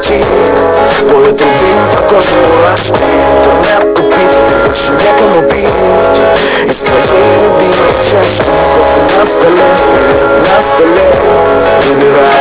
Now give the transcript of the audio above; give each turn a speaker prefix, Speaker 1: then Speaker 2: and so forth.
Speaker 1: найти. По ветру бить, по коже мурашки. Интернет купить, и больше некому пить из твоей любимой чашки. Кофе на столе, билет на столе. Выбирай